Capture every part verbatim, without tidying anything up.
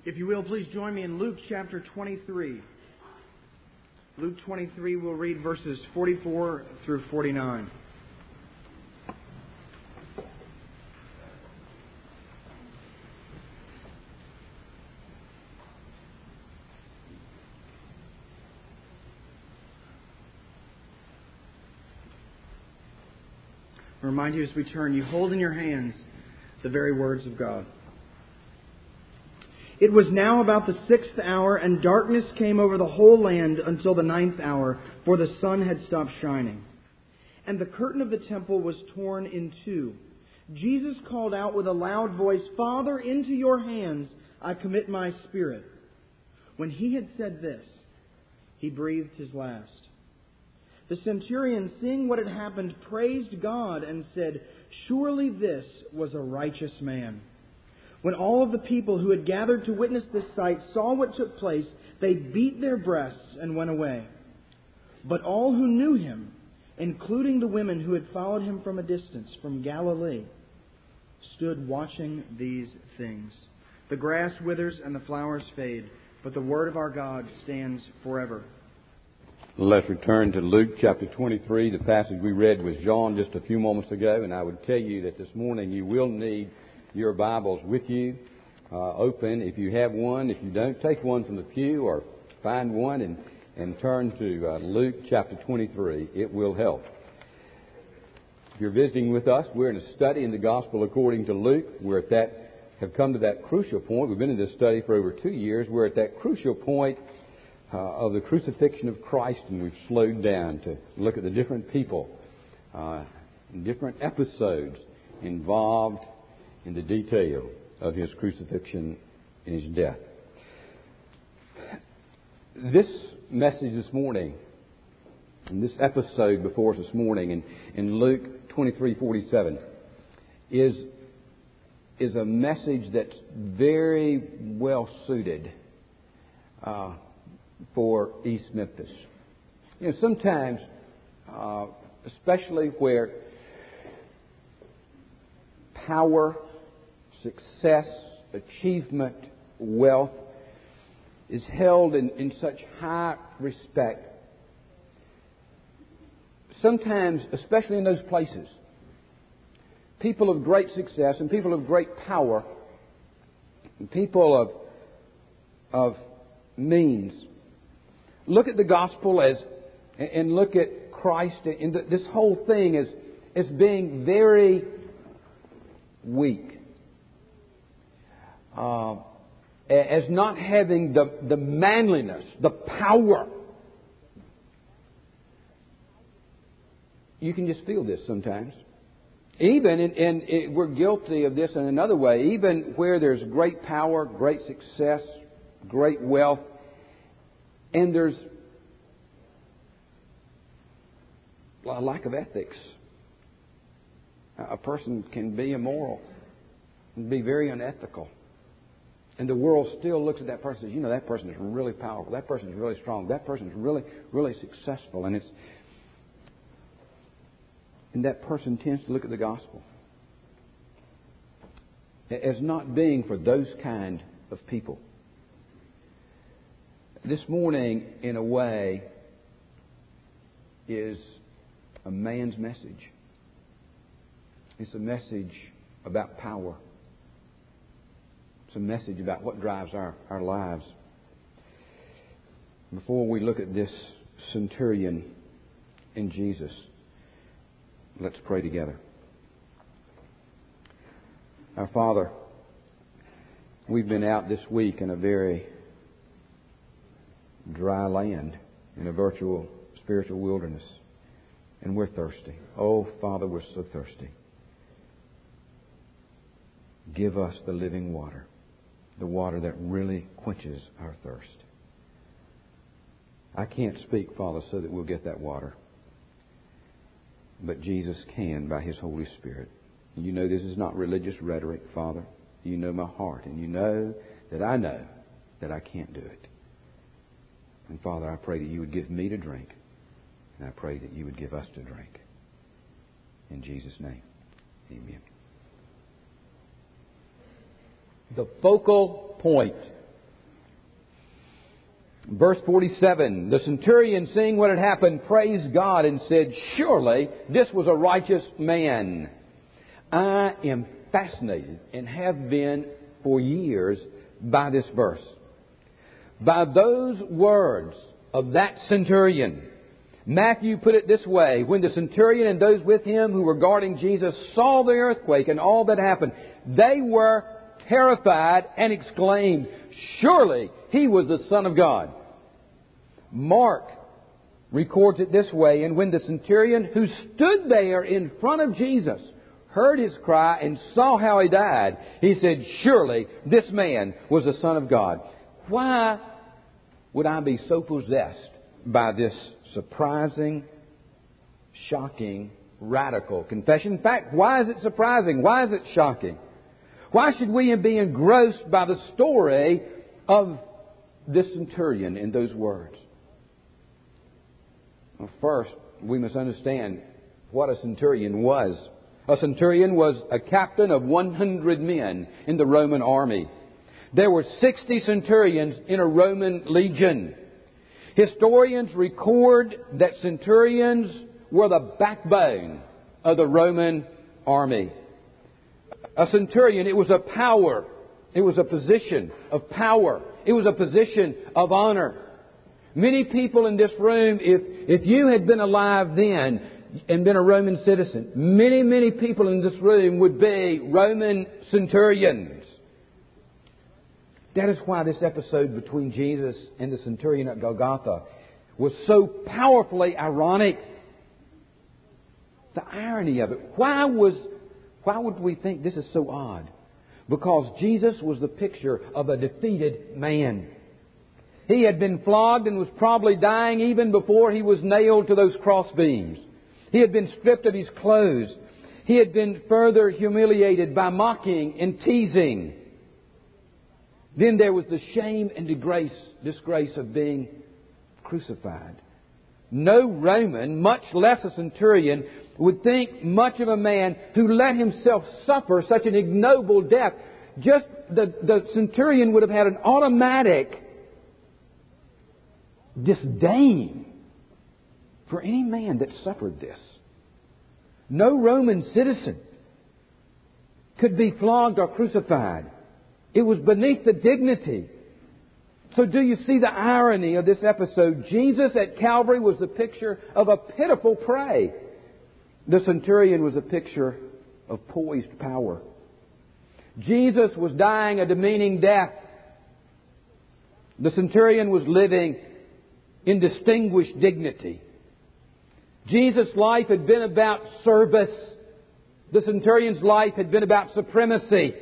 If you will, please join me in Luke chapter twenty-three. Luke twenty-three, we'll read verses forty-four through forty-nine. I remind you as we turn, you hold in your hands the very words of God. It was now about the sixth hour, and darkness came over the whole land until the ninth hour, for the sun had stopped shining. And the curtain of the temple was torn in two. Jesus called out with a loud voice, "Father, into your hands I commit my spirit." When he had said this, he breathed his last. The centurion, seeing what had happened, praised God and said, "Surely this was a righteous man." When all of the people who had gathered to witness this sight saw what took place, they beat their breasts and went away. But all who knew him, including the women who had followed him from a distance, from Galilee, stood watching these things. The grass withers and the flowers fade, but the word of our God stands forever. Let's return to Luke chapter twenty-three. The passage we read was John just a few moments ago, and I would tell you that this morning you will need your Bibles with you, uh, open if you have one. If you don't, take one from the pew or find one and, and turn to uh, Luke chapter twenty-three. It will help. If you're visiting with us, we're in a study in the Gospel according to Luke. We're at that, have come to that crucial point. We've been in this study for over two years. We're at that crucial point uh, of the crucifixion of Christ, and we've slowed down to look at the different people, uh, different episodes involved in the detail of his crucifixion and his death. This message this morning, and this episode before us this morning in, in Luke twenty-three forty-seven, is, is a message that's very well suited uh, for East Memphis. You know, sometimes, uh, especially where power, success, achievement, wealth is held in, in such high respect. Sometimes, especially in those places, people of great success and people of great power, and people of, of means, look at the gospel as, and look at Christ and this whole thing as, as being very weak. Uh, as not having the, the manliness, the power. You can just feel this sometimes. Even, and, and it, we're guilty of this in another way, even where there's great power, great success, great wealth, and there's a lack of ethics. A person can be immoral and be very unethical. And the world still looks at that person and says, you know, that person is really powerful. That person is really strong. That person is really, really successful. And it's and that person tends to look at the gospel as not being for those kind of people. This morning, in a way, is a man's message. It's a message about power. It's a message about what drives our, our lives. Before we look at this centurion in Jesus, let's pray together. Our Father, we've been out this week in a very dry land, in a virtual spiritual wilderness, and we're thirsty. Oh, Father, we're so thirsty. Give us the living water, the water that really quenches our thirst. I can't speak, Father, so that we'll get that water. But Jesus can by His Holy Spirit. You know this is not religious rhetoric, Father. You know my heart, and you know that I know that I can't do it. And Father, I pray that you would give me to drink, and I pray that you would give us to drink. In Jesus' name, amen. The focal point Verse forty-seven, the centurion, seeing what had happened, praised God and said, surely this was a righteous man. I am fascinated and have been for years by this verse. By those words of that centurion, Matthew put it this way: when the centurion and those with him who were guarding Jesus saw the earthquake and all that happened, they were terrified and exclaimed, surely he was the Son of God. Mark records it this way: and when the centurion who stood there in front of Jesus heard his cry and saw how he died, he said, surely this man was the Son of God. Why would I be so possessed by this surprising, shocking, radical confession? In fact, why is it surprising? Why is it shocking? Why should we be engrossed by the story of this centurion in those words? Well, first, we must understand what a centurion was. A centurion was a captain of one hundred men in the Roman army. There were sixty centurions in a Roman legion. Historians record that centurions were the backbone of the Roman army. A centurion, it was a power. It was a position of power. It was a position of honor. Many people in this room, if, if you had been alive then and been a Roman citizen, many, many people in this room would be Roman centurions. That is why this episode between Jesus and the centurion at Golgotha was so powerfully ironic. The irony of it. Why was, why would we think this is so odd? Because Jesus was the picture of a defeated man. He had been flogged and was probably dying even before he was nailed to those crossbeams. He had been stripped of his clothes. He had been further humiliated by mocking and teasing. Then there was the shame and disgrace, disgrace of being crucified. No Roman, much less a centurion, would think much of a man who let himself suffer such an ignoble death. Just the, the centurion would have had an automatic disdain for any man that suffered this. No Roman citizen could be flogged or crucified. It was beneath the dignity. So do you see the irony of this episode? Jesus at Calvary was the picture of a pitiful prey. The centurion was a picture of poised power. Jesus was dying a demeaning death. The centurion was living in distinguished dignity. Jesus' life had been about service. The centurion's life had been about supremacy.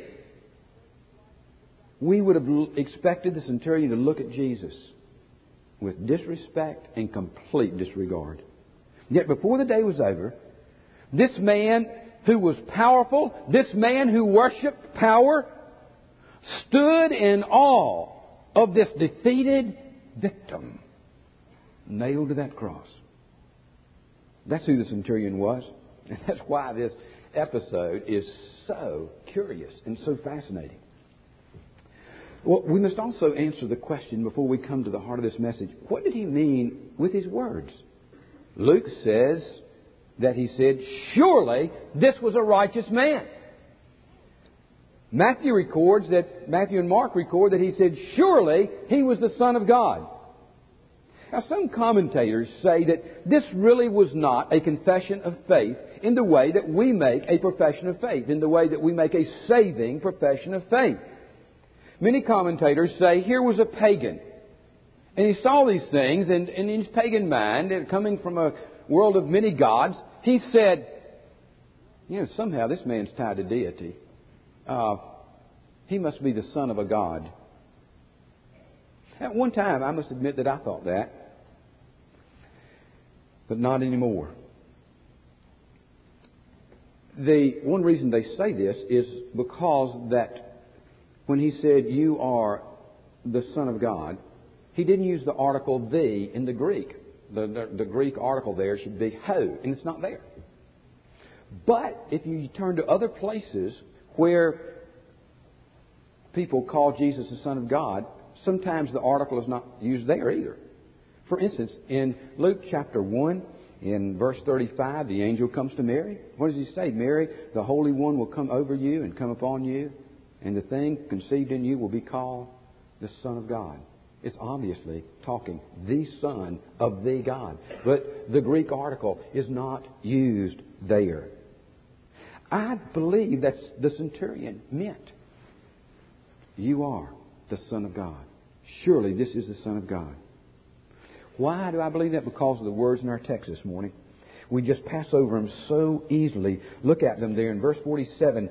We would have expected the centurion to look at Jesus with disrespect and complete disregard. Yet before the day was over, this man who was powerful, this man who worshipped power, stood in awe of this defeated victim nailed to that cross. That's who the centurion was. And that's why this episode is so curious and so fascinating. Well, we must also answer the question before we come to the heart of this message. What did he mean with his words? Luke says that he said, surely this was a righteous man. Matthew records that, Matthew and Mark record that he said, surely he was the Son of God. Now, some commentators say that this really was not a confession of faith in the way that we make a profession of faith, in the way that we make a saving profession of faith. Many commentators say here was a pagan, and he saw these things, and, and in his pagan mind, and coming from a world of many gods, he said, you know, somehow this man's tied to deity. Uh, he must be the son of a god. At one time, I must admit that I thought that. But not anymore. The one reason they say this is because that when he said, you are the Son of God, he didn't use the article the in the Greek. The, the, the Greek article there should be ho, and it's not there. But if you turn to other places where people call Jesus the Son of God, sometimes the article is not used there either. For instance, in Luke chapter one, in verse thirty-five, the angel comes to Mary. What does he say? Mary, the Holy One will come over you and come upon you, and the thing conceived in you will be called the Son of God. It's obviously talking the Son of the God. But the Greek article is not used there. I believe that's the centurion meant. You are the Son of God. Surely this is the Son of God. Why do I believe that? Because of the words in our text this morning. We just pass over them so easily. Look at them there in verse forty-seven.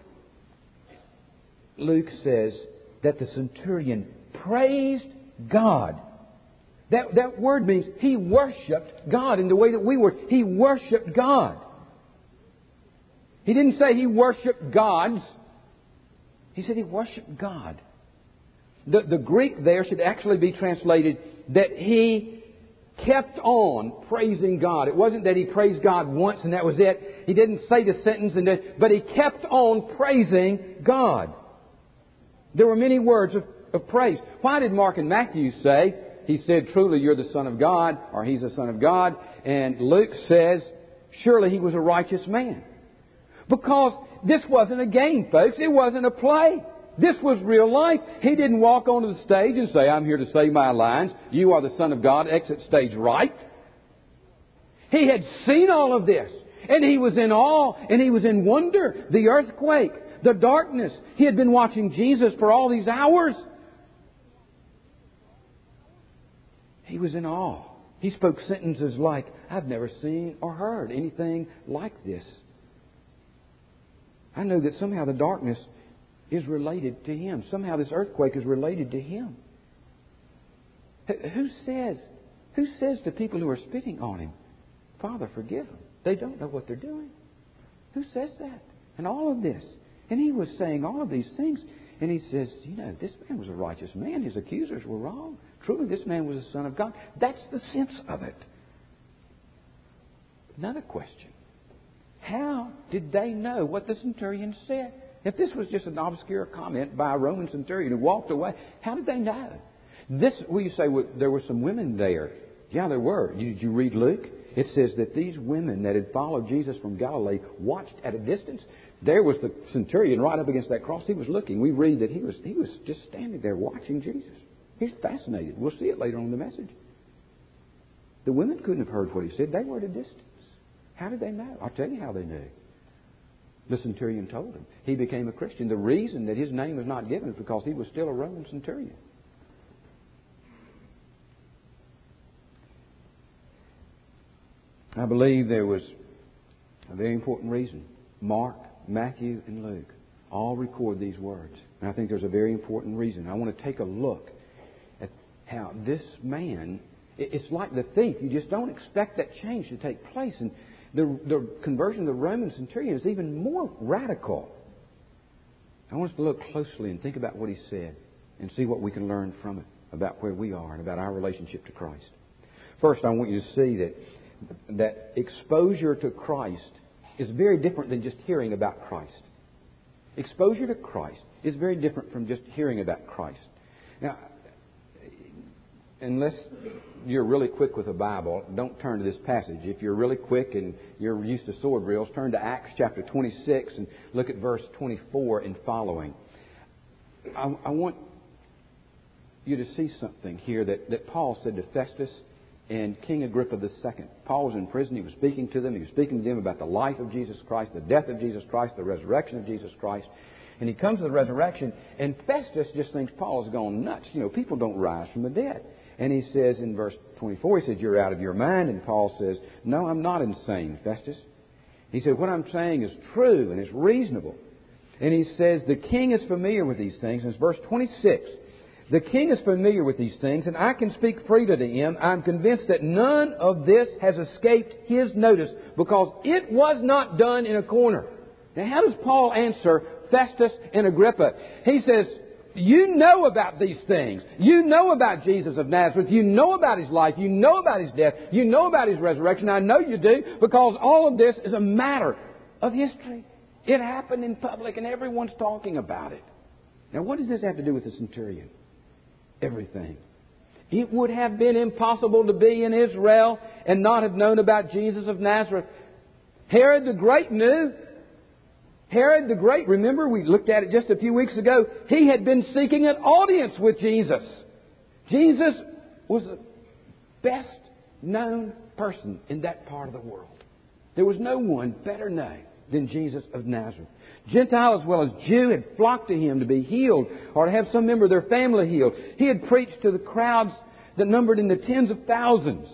Luke says that the centurion praised God. That, that word means he worshipped God in the way that we were. He worshipped God. He didn't say he worshipped gods. He said he worshipped God. The, the Greek there should actually be translated that he kept on praising God. It wasn't that he praised God once and that was it. He didn't say the sentence, and that, but he kept on praising God. There were many words of, of praise. Why did Mark and Matthew say, he said, truly you're the Son of God, or he's the Son of God, and Luke says, surely he was a righteous man? Because this wasn't a game, folks. It wasn't a play. This was real life. He didn't walk onto the stage and say, I'm here to say my lines. You are the Son of God. Exit stage right. He had seen all of this. And he was in awe. And he was in wonder. The earthquake. The darkness. He had been watching Jesus for all these hours. He was in awe. He spoke sentences like, I've never seen or heard anything like this. I know that somehow the darkness is related to him. Somehow this earthquake is related to him. Who says, who says to people who are spitting on him, Father, forgive them. They don't know what they're doing. Who says that? And all of this. And he was saying all of these things. And he says, you know, this man was a righteous man. His accusers were wrong. Truly, this man was the Son of God. That's the sense of it. Another question. How did they know what the centurion said? If this was just an obscure comment by a Roman centurion who walked away, how did they know? This, well, you say, well, there were some women there. Yeah, there were. Did you read Luke? It says that these women that had followed Jesus from Galilee watched at a distance. There was the centurion right up against that cross. He was looking. We read that he was he was just standing there watching Jesus. He's fascinated. We'll see it later on in the message. The women couldn't have heard what he said. They were at a distance. How did they know? I'll tell you how they knew. The centurion told him. He became a Christian. The reason that his name was not given is because he was still a Roman centurion. I believe there was a very important reason. Mark, Matthew, and Luke all record these words. And I think there's a very important reason. I want to take a look at how this man, it's like the thief. You just don't expect that change to take place. And the, the conversion of the Roman centurion is even more radical. I want us to look closely and think about what he said and see what we can learn from it about where we are and about our relationship to Christ. First, I want you to see that that exposure to Christ is very different than just hearing about Christ. Exposure to Christ is very different from just hearing about Christ. Now, unless you're really quick with the Bible, don't turn to this passage. If you're really quick and you're used to sword drills, turn to Acts chapter twenty-six and look at verse twenty-four and following. I, I want you to see something here that, that Paul said to Festus and King Agrippa the Second. Paul was in prison. He was speaking to them. He was speaking to them about the life of Jesus Christ, the death of Jesus Christ, the resurrection of Jesus Christ. And he comes to the resurrection, and Festus just thinks Paul has gone nuts. You know, people don't rise from the dead. And he says in verse twenty-four, he says, you're out of your mind. And Paul says, no, I'm not insane, Festus. He said, what I'm saying is true and it's reasonable. And he says, the king is familiar with these things. And it's verse twenty-six. The king is familiar with these things, and I can speak freely to him. I'm convinced that none of this has escaped his notice because it was not done in a corner. Now, how does Paul answer Festus and Agrippa? He says, you know about these things. You know about Jesus of Nazareth. You know about his life. You know about his death. You know about his resurrection. I know you do because all of this is a matter of history. It happened in public and everyone's talking about it. Now, what does this have to do with the centurion? everything. It would have been impossible to be in Israel and not have known about Jesus of Nazareth. Herod the Great knew. Herod the Great, remember we looked at it just a few weeks ago, he had been seeking an audience with Jesus. Jesus was the best known person in that part of the world. There was no one better known than Jesus of Nazareth. Gentile as well as Jew had flocked to Him to be healed or to have some member of their family healed. He had preached to the crowds that numbered in the tens of thousands.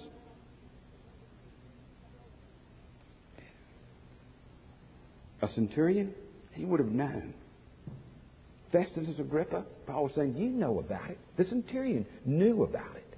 A centurion, he would have known. Festus Agrippa, Paul was saying, you know about it. The centurion knew about it.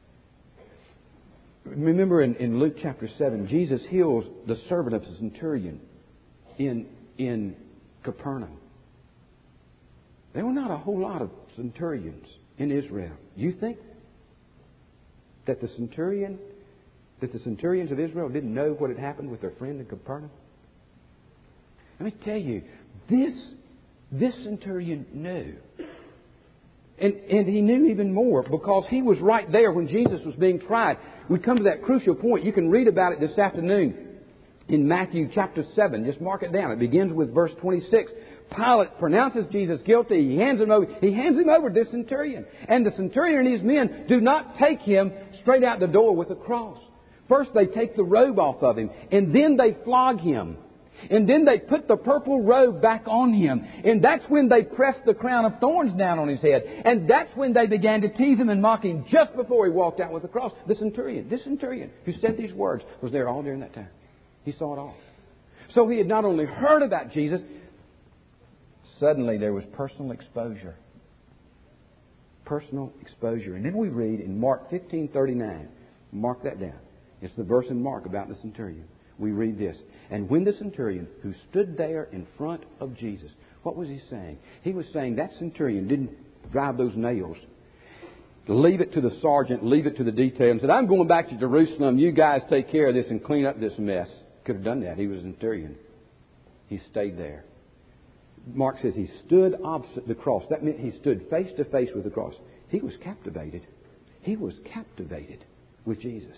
Remember in, in Luke chapter seven, Jesus heals the servant of the centurion in, in Capernaum. There were not a whole lot of centurions in Israel. You think that the centurion, that the centurions of Israel didn't know what had happened with their friend in Capernaum? Let me tell you, this, this centurion knew. And, and he knew even more because he was right there when Jesus was being tried. We come to that crucial point. You can read about it this afternoon in Matthew chapter seven. Just mark it down. It begins with verse twenty-six. Pilate pronounces Jesus guilty. He hands him over. He hands him over to the centurion. And the centurion and his men do not take him straight out the door with a cross. First they take the robe off of him. And then they flog him. And then they put the purple robe back on him. And that's when they pressed the crown of thorns down on his head. And that's when they began to tease him and mock him just before he walked out with the cross. The centurion, this centurion who said these words was there all during that time. He saw it all. So he had not only heard about Jesus, suddenly there was personal exposure. Personal exposure. And then we read in Mark fifteen thirty-nine. Mark that down. It's the verse in Mark about the centurion. We read this. And when the centurion who stood there in front of Jesus, what was he saying? He was saying that centurion didn't drive those nails. Leave it to the sergeant, leave it to the detail, and said, I'm going back to Jerusalem. You guys take care of this and clean up this mess. Could have done that. He was a centurion. He stayed there. Mark says he stood opposite the cross. That meant he stood face to face with the cross. He was captivated. He was captivated with Jesus.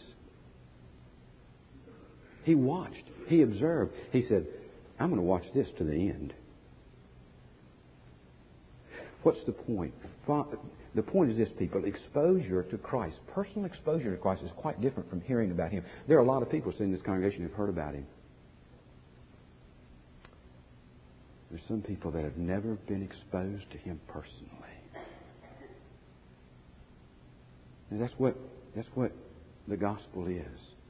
He watched. He observed. He said, I'm going to watch this to the end. What's the point? The point is this, people. Exposure to Christ, personal exposure to Christ is quite different from hearing about Him. There are a lot of people sitting in this congregation who've heard about Him. There's some people that have never been exposed to Him personally. And that's what, that's what the gospel is.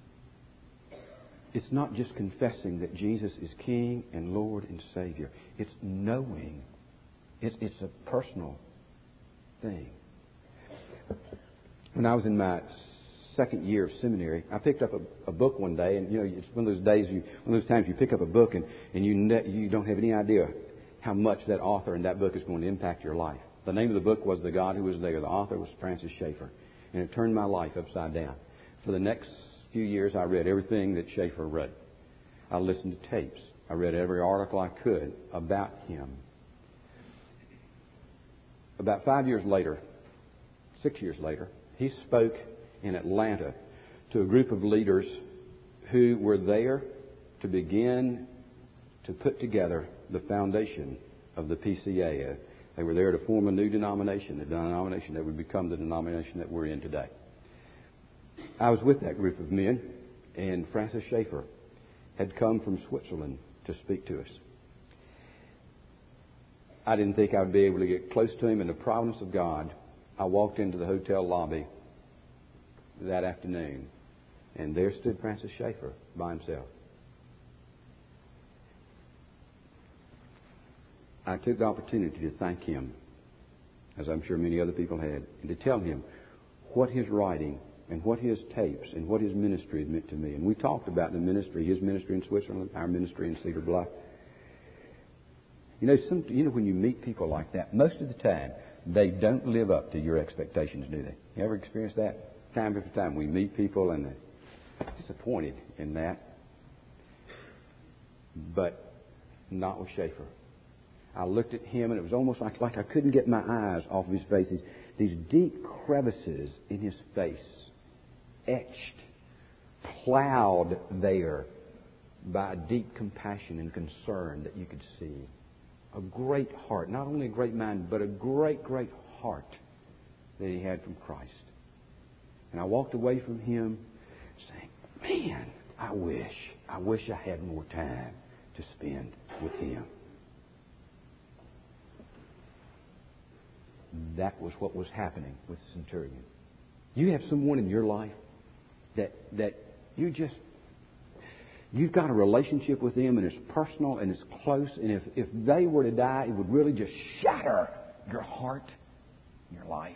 It's not just confessing that Jesus is King and Lord and Savior. It's knowing. It's, it's a personal thing. When I was in my second year of seminary, I picked up a, a book one day, and you know, it's one of those days, you, one of those times you pick up a book and, and you ne- you don't have any idea how much that author and that book is going to impact your life. The name of the book was The God Who Was There. The author was Francis Schaeffer, and it turned my life upside down. For the next few years, I read everything that Schaeffer wrote. I listened to tapes. I read every article I could about him. About five years later, six years later, he spoke in Atlanta to a group of leaders who were there to begin to put together the foundation of the P C A. They were there to form a new denomination, a denomination that would become the denomination that we're in today. I was with that group of men, and Francis Schaeffer had come from Switzerland to speak to us. I didn't think I would be able to get close to him. In the providence of God, I walked into the hotel lobby that afternoon, and there stood Francis Schaeffer by himself. I took the opportunity to thank him, as I'm sure many other people had, and to tell him what his writing and what his tapes and what his ministry had meant to me. And we talked about the ministry, his ministry in Switzerland, our ministry in Cedar Bluff. You know, some, you know, when you meet people like that, most of the time, they don't live up to your expectations, do they? You ever experience that? Time after time, we meet people and they're disappointed in that. But not with Schaeffer. I looked at him, and it was almost like, like I couldn't get my eyes off of his face. These, these deep crevices in his face, etched, plowed there by a deep compassion and concern that you could see. A great heart, not only a great mind, but a great, great heart that he had from Christ. And I walked away from him saying, man, I wish, I wish I had more time to spend with him. That was what was happening with the centurion. You have someone in your life that that you just, you've got a relationship with them, and it's personal and it's close, and if, if they were to die, it would really just shatter your heart, your life.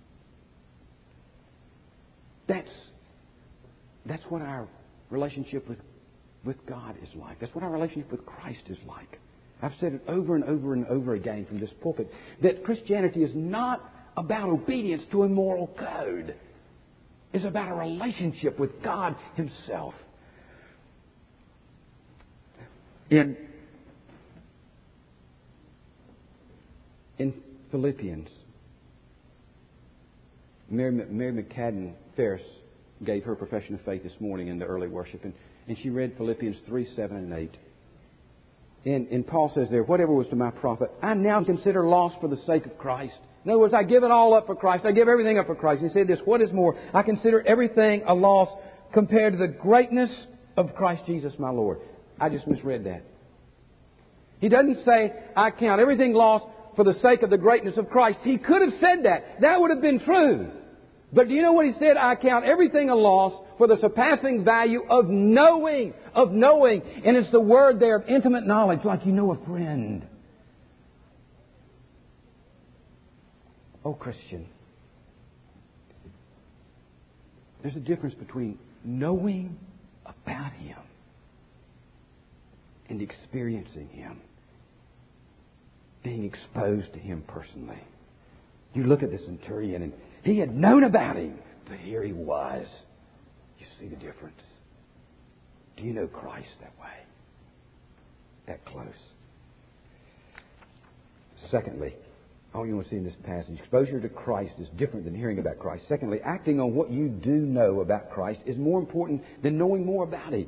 That's that's what our relationship with, with God is like. That's what our relationship with Christ is like. I've said it over and over and over again from this pulpit, that Christianity is not about obedience to a moral code. It's about a relationship with God Himself. In, in Philippians, Mary, Mary McCadden Ferris gave her profession of faith this morning in the early worship, and, and she read Philippians three, seven, and eight. And, and Paul says there, whatever was to my profit, I now consider loss for the sake of Christ. In other words, I give it all up for Christ. I give everything up for Christ. He said this, what is more, I consider everything a loss compared to the greatness of Christ Jesus my Lord. I just misread that. He doesn't say, I count everything lost for the sake of the greatness of Christ. He could have said that. That would have been true. But do you know what he said? I count everything a loss for the surpassing value of knowing, of knowing. And it's the word there of intimate knowledge, like you know a friend. Oh, Christian, there's a difference between knowing about Him and experiencing Him, being exposed to Him personally. You look at the centurion, and he had known about Him, but here he was. You see the difference? Do you know Christ that way? That close? Secondly, all you want to see in this passage, exposure to Christ is different than hearing about Christ. Secondly, acting on what you do know about Christ is more important than knowing more about Him.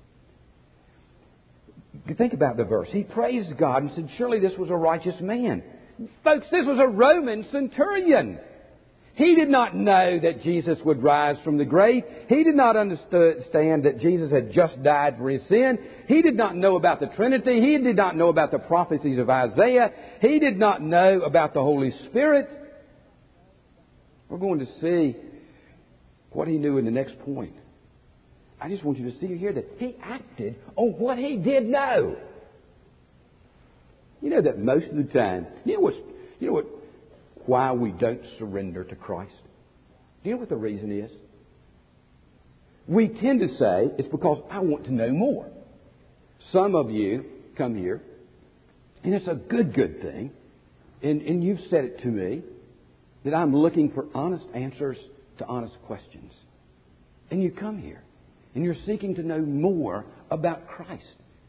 Think about the verse. He praised God and said, surely this was a righteous man. Folks, this was a Roman centurion. He did not know that Jesus would rise from the grave. He did not understand that Jesus had just died for his sin. He did not know about the Trinity. He did not know about the prophecies of Isaiah. He did not know about the Holy Spirit. We're going to see what he knew in the next point. I just want you to see here that he acted on what he did know. You know that most of the time, you know what's, you know what, why we don't surrender to Christ? Do you know what the reason is? We tend to say it's because I want to know more. Some of you come here, and it's a good, good thing, and, and you've said it to me, that I'm looking for honest answers to honest questions. And you come here, and you're seeking to know more about Christ.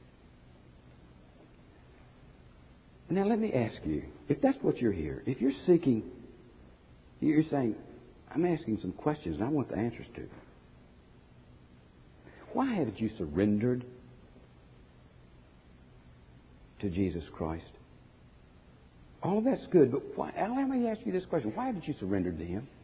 Now let me ask you, if that's what you're here, if you're seeking, you're saying, I'm asking some questions and I want the answers to them. Why haven't you surrendered to Jesus Christ? All of that's good, but why, let me ask you this question. Why haven't you surrendered to Him?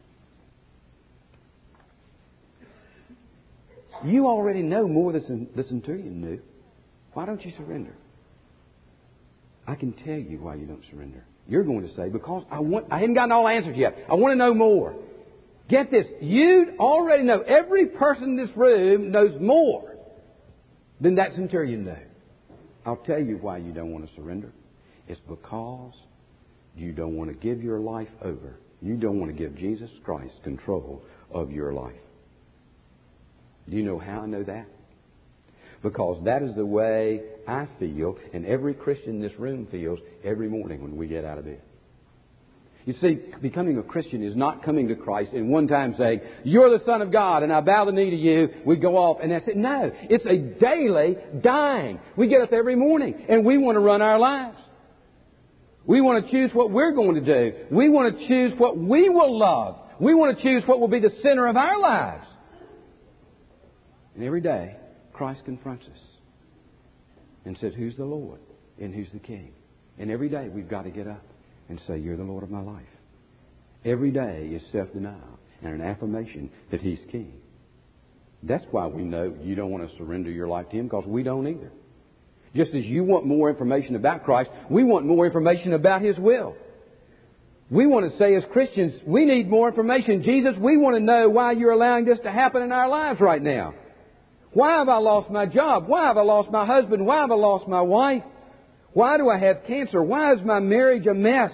You already know more than the centurion knew. Why don't you surrender? I can tell you why you don't surrender. You're going to say, because I want, I haven't gotten all the answers yet. I want to know more. Get this. You already know. Every person in this room knows more than that centurion knew. I'll tell you why you don't want to surrender. It's because you don't want to give your life over. You don't want to give Jesus Christ control of your life. Do you know how I know that? Because that is the way I feel, and every Christian in this room feels every morning when we get out of bed. You see, becoming a Christian is not coming to Christ and one time saying, you're the Son of God and I bow the knee to you. We go off and that's it. No, it's a daily dying. We get up every morning and we want to run our lives. We want to choose what we're going to do. We want to choose what we will love. We want to choose what will be the center of our lives. And every day, Christ confronts us and says, who's the Lord and who's the King? And every day we've got to get up and say, you're the Lord of my life. Every day is self-denial and an affirmation that He's King. That's why we know you don't want to surrender your life to Him, because we don't either. Just as you want more information about Christ, we want more information about His will. We want to say as Christians, we need more information. Jesus, we want to know why you're allowing this to happen in our lives right now. Why have I lost my job? Why have I lost my husband? Why have I lost my wife? Why do I have cancer? Why is my marriage a mess?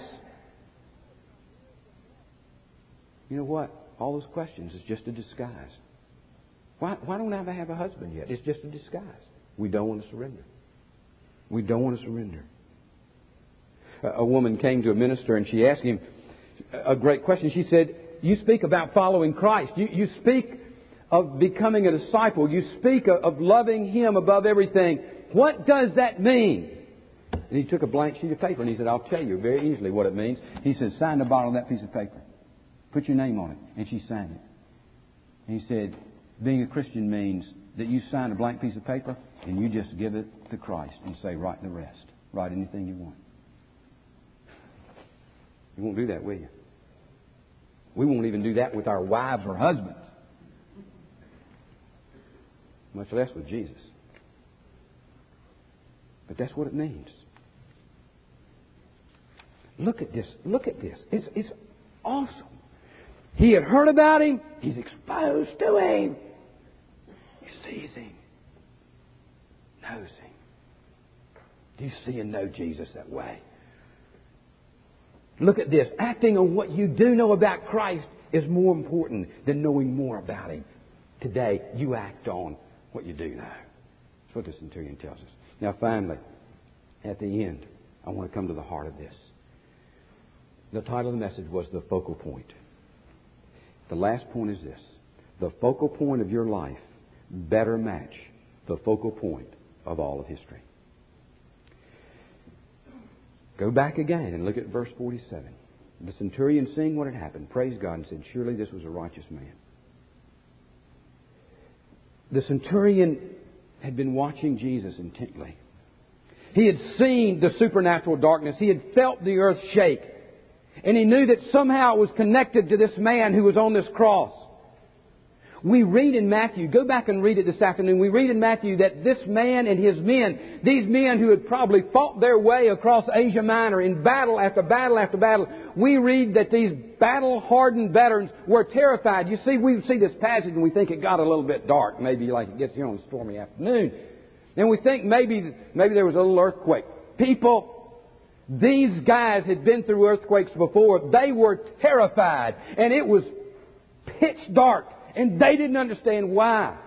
You know what? All those questions is just a disguise. Why, why don't I have a husband yet? It's just a disguise. We don't want to surrender. We don't want to surrender. A, a woman came to a minister and she asked him a great question. She said, you speak about following Christ. You, you speak of becoming a disciple. You speak of, of loving Him above everything. What does that mean? And he took a blank sheet of paper and he said, I'll tell you very easily what it means. He said, sign the bottom of that piece of paper. Put your name on it. And she signed it. And he said, being a Christian means that you sign a blank piece of paper and you just give it to Christ and say, write the rest. Write anything you want. You won't do that, will you? We won't even do that with our wives or husbands. Much less with Jesus. But that's what it means. Look at this. Look at this. It's, it's awesome. He had heard about Him. He's exposed to Him. He sees Him. Knows Him. Do you see and know Jesus that way? Look at this. Acting on what you do know about Christ is more important than knowing more about Him. Today, you act on what you do know. That's what the centurion tells us. Now, finally, at the end, I want to come to the heart of this. The title of the message was The Focal Point. The last point is this. The focal point of your life better match the focal point of all of history. Go back again and look at verse forty-seven. The centurion, seeing what had happened, praised God and said, surely this was a righteous man. The centurion had been watching Jesus intently. He had seen the supernatural darkness. He had felt the earth shake. And he knew that somehow it was connected to this man who was on this cross. We read in Matthew, go back and read it this afternoon, we read in Matthew that this man and his men, these men who had probably fought their way across Asia Minor in battle after battle after battle, we read that these battle-hardened veterans were terrified. You see, we see this passage and we think it got a little bit dark, maybe like it gets here on a stormy afternoon. And we think maybe, maybe there was a little earthquake. People, these guys had been through earthquakes before. They were terrified. And it was pitch dark. And they didn't understand why.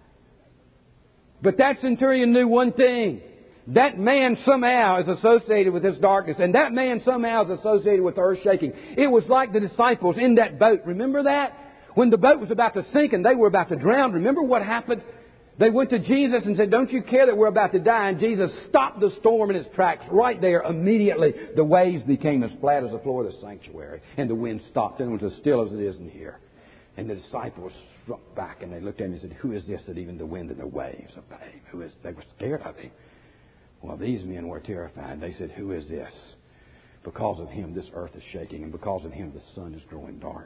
But that centurion knew one thing. That man somehow is associated with this darkness. And that man somehow is associated with the earth shaking. It was like the disciples in that boat. Remember that? When the boat was about to sink and they were about to drown. Remember what happened? They went to Jesus and said, don't you care that we're about to die? And Jesus stopped the storm in its tracks right there immediately. The waves became as flat as the floor of the sanctuary. And the wind stopped and it was as still as it is in here. And the disciples struck back and they looked at him and said, who is this that even the wind and the waves obey? Who is? They were scared of him. Well, these men were terrified. They said, who is this? Because of him, this earth is shaking. And because of him, the sun is growing dark.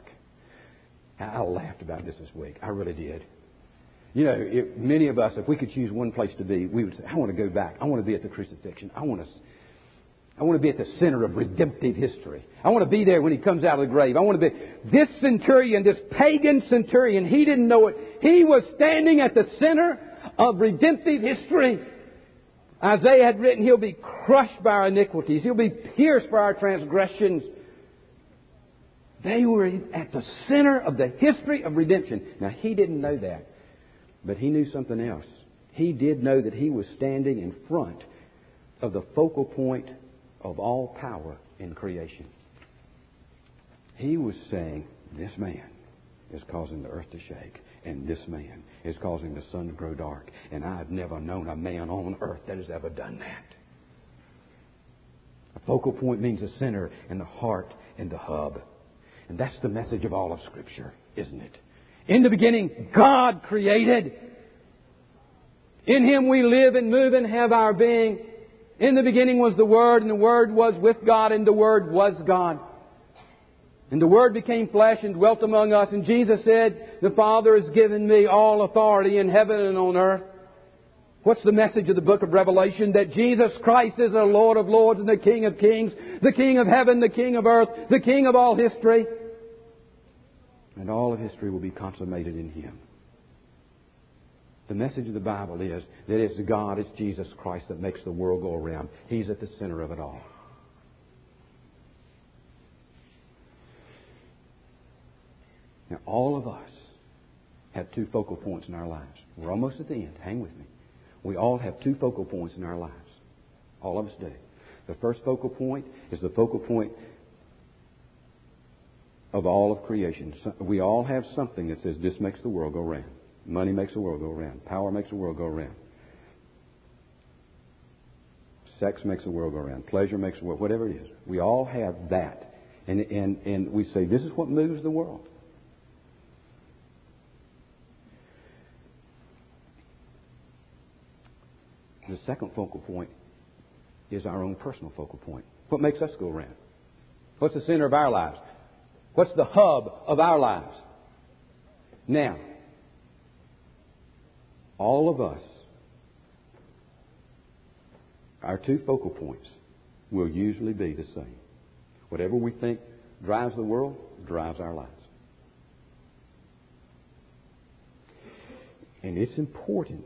I laughed about this this week. I really did. You know, if, many of us, if we could choose one place to be, we would say, I want to go back. I want to be at the crucifixion. I want to I want to be at the center of redemptive history. I want to be there when He comes out of the grave. I want to be... This centurion, this pagan centurion, he didn't know it. He was standing at the center of redemptive history. Isaiah had written, He'll be crushed by our iniquities. He'll be pierced by our transgressions. They were at the center of the history of redemption. Now, he didn't know that. But he knew something else. He did know that he was standing in front of the focal point of all power in creation. He was saying, this man is causing the earth to shake. And this man is causing the sun to grow dark. And I've never known a man on earth that has ever done that. A focal point means the center and the heart and the hub. And that's the message of all of Scripture, isn't it? In the beginning, God created. In Him we live and move and have our being. In the beginning was the Word, and the Word was with God, and the Word was God. And the Word became flesh and dwelt among us. And Jesus said, the Father has given me all authority in heaven and on earth. What's the message of the book of Revelation? That Jesus Christ is the Lord of lords and the King of kings, the King of heaven, the King of earth, the King of all history. And all of history will be consummated in Him. The message of the Bible is that it's God, it's Jesus Christ that makes the world go around. He's at the center of it all. Now, all of us have two focal points in our lives. We're almost at the end. Hang with me. We all have two focal points in our lives. All of us do. The first focal point is the focal point of all of creation. We all have something that says this makes the world go round. Money makes the world go round. Power makes the world go round. Sex makes the world go round. Pleasure makes the world, whatever it is. We all have that. And, and, and we say, this is what moves the world. The second focal point is our own personal focal point. What makes us go round? What's the center of our lives? What's the hub of our lives? Now, all of us, our two focal points will usually be the same. Whatever we think drives the world, drives our lives. And it's important.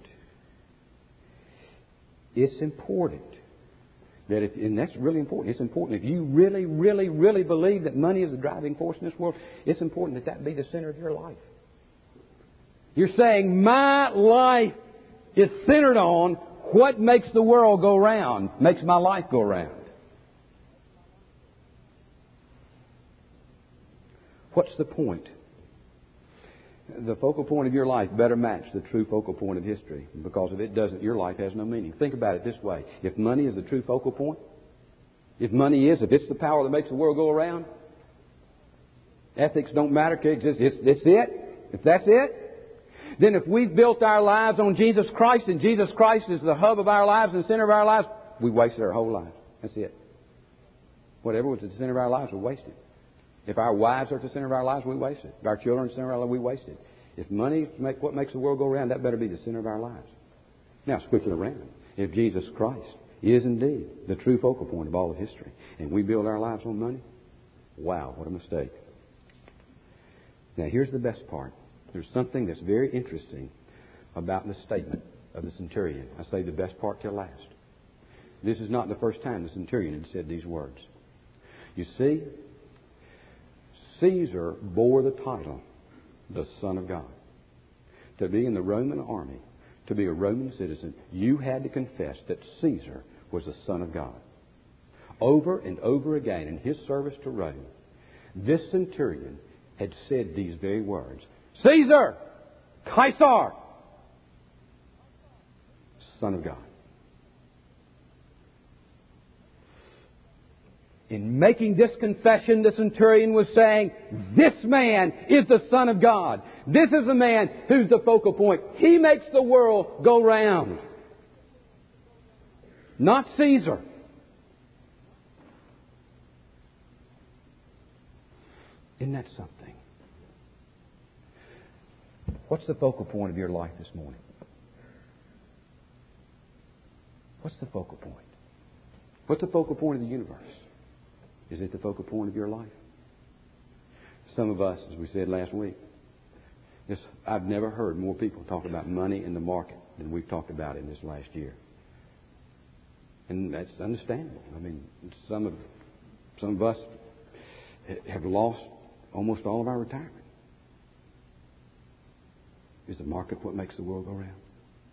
It's important that if, and that's really important, it's important if you really, really, really believe that money is the driving force in this world, it's important that that be the center of your life. You're saying, my life is centered on what makes the world go round, makes my life go round. What's the point? The focal point of your life better match the true focal point of history, because if it doesn't, your life has no meaning. Think about it this way. If money is the true focal point, if money is, if it's the power that makes the world go around, ethics don't matter, kids. It's, it's, it's it. If that's it, then if we've built our lives on Jesus Christ and Jesus Christ is the hub of our lives and the center of our lives, we wasted our whole lives. That's it. Whatever was at the center of our lives, we wasted. If our wives are at the center of our lives, we waste it. If our children are at the center of our lives, we waste it. If money is what makes the world go around, that better be the center of our lives. Now, switch it around. If Jesus Christ is indeed the true focal point of all of history, and we build our lives on money, wow, what a mistake. Now, here's the best part. There's something that's very interesting about the statement of the centurion. I say the best part till last. This is not the first time the centurion had said these words. You see, Caesar bore the title, the Son of God. To be in the Roman army, to be a Roman citizen, you had to confess that Caesar was the Son of God. Over and over again in his service to Rome, this centurion had said these very words, Caesar, Caesar, Son of God. In making this confession, the centurion was saying, this man is the Son of God. This is the man who's the focal point. He makes the world go round. Not Caesar. Isn't that something? What's the focal point of your life this morning? What's the focal point? What's the focal point of the universe? Is it the focal point of your life? Some of us, as we said last week, this, I've never heard more people talk about money in the market than we've talked about in this last year. And that's understandable. I mean, some of some of us have lost almost all of our retirement. Is the market what makes the world go round?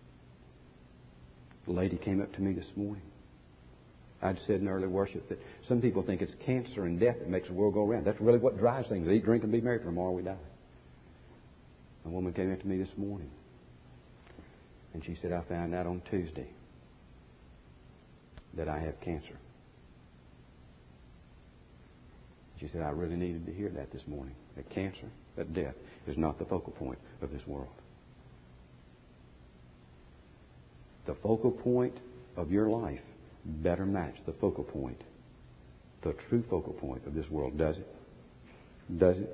A lady came up to me this morning. I'd said in early worship that some people think it's cancer and death that makes the world go around. That's really what drives things. Eat, drink, and be merry, for tomorrow we die. A woman came up to me this morning, and she said, I found out on Tuesday that I have cancer. She said, I really needed to hear that this morning. That cancer, that death is not the focal point of this world. The focal point of your life better match the focal point, the true focal point of this world. Does it? Does it?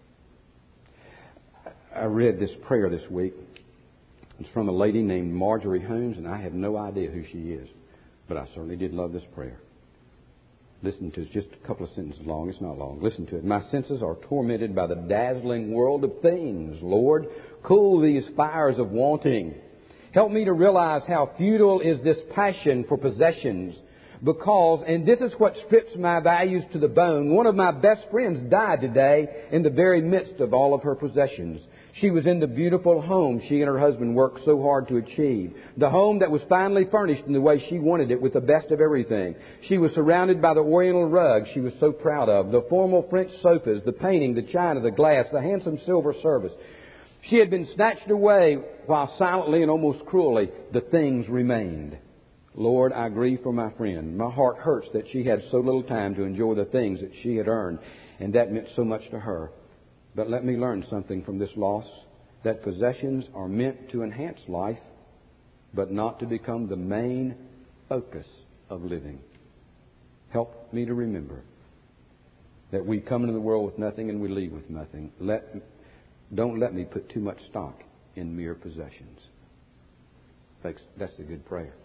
I read this prayer this week. It's from a lady named Marjorie Holmes, and I have no idea who she is. But I certainly did love this prayer. Listen to it. It's just a couple of sentences long. It's not long. Listen to it. My senses are tormented by the dazzling world of things. Lord, cool these fires of wanting. Help me to realize how futile is this passion for possessions. Because, and this is what strips my values to the bone, one of my best friends died today in the very midst of all of her possessions. She was in the beautiful home she and her husband worked so hard to achieve. The home that was finally furnished in the way she wanted it with the best of everything. She was surrounded by the oriental rug she was so proud of, the formal French sofas, the painting, the china, the glass, the handsome silver service. She had been snatched away while silently and almost cruelly the things remained. Lord, I grieve for my friend. My heart hurts that she had so little time to enjoy the things that she had earned, and that meant so much to her. But let me learn something from this loss, that possessions are meant to enhance life, but not to become the main focus of living. Help me to remember that we come into the world with nothing and we leave with nothing. Let, don't let me put too much stock in mere possessions. Folks, that's a good prayer.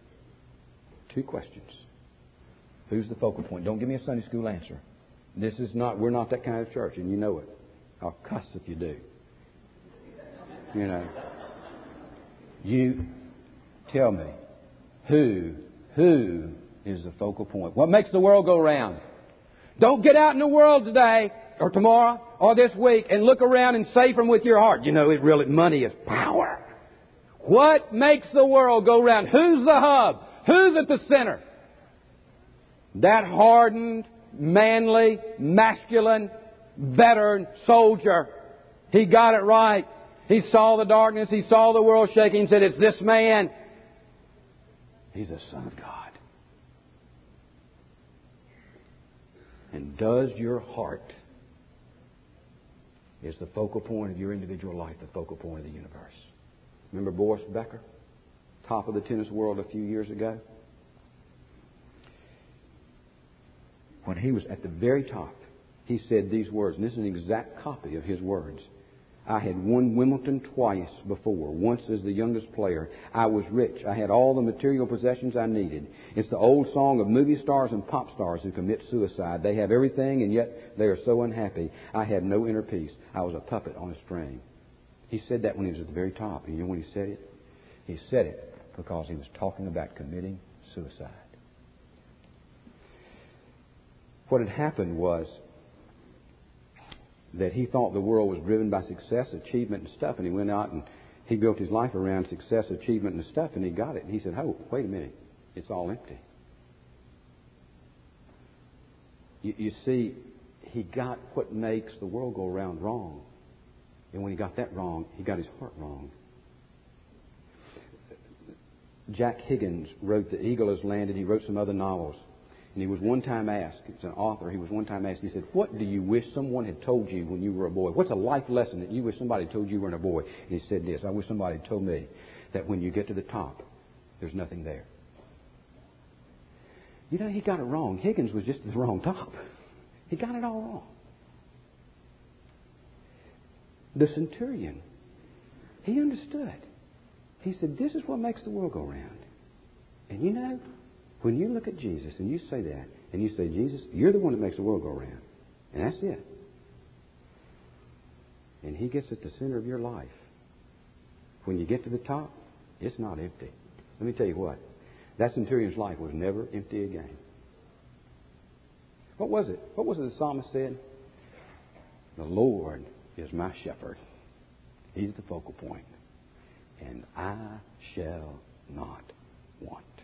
Two questions. Who's the focal point? Don't give me a Sunday school answer. This is not, we're not that kind of church, and you know it. I'll cuss if you do. You know. You tell me, who, who is the focal point? What makes the world go round? Don't get out in the world today, or tomorrow, or this week, and look around and say from with your heart, you know, it really, money is power. What makes the world go round? Who's the hub? Who's at the center? That hardened, manly, masculine, veteran soldier. He got it right. He saw the darkness. He saw the world shaking and said, it's this man. He's the Son of God. And does your heart, is the focal point of your individual life, the focal point of the universe? Remember Boris Becker? Top of the tennis world a few years ago. When he was at the very top, he said these words, and this is an exact copy of his words. I had won Wimbledon twice before, once as the youngest player. I was rich. I had all the material possessions I needed. It's the old song of movie stars and pop stars who commit suicide. They have everything, and yet they are so unhappy. I had no inner peace. I was a puppet on a string. He said that when he was at the very top. And you know when he said it? He said it because he was talking about committing suicide. What had happened was that he thought the world was driven by success, achievement, and stuff, and he went out and he built his life around success, achievement, and stuff, and he got it. And he said, oh, wait a minute, it's all empty. You, you see, he got what makes the world go around wrong. And when he got that wrong, he got his heart wrong. Jack Higgins wrote The Eagle Has Landed. He wrote some other novels. And he was one time asked, it's an author, he was one time asked, he said, what do you wish someone had told you when you were a boy? What's a life lesson that you wish somebody told you when you were a boy? And he said this, I wish somebody had told me that when you get to the top, there's nothing there. You know, he got it wrong. Higgins was just at the wrong top. He got it all wrong. The centurion, he understood. He said, this is what makes the world go round. And you know, when you look at Jesus and you say that, and you say, Jesus, you're the one that makes the world go round. And that's it. And He gets at the center of your life. When you get to the top, it's not empty. Let me tell you what. That centurion's life was never empty again. What was it? What was it the psalmist said? The Lord is my shepherd. He's the focal point. And I shall not want.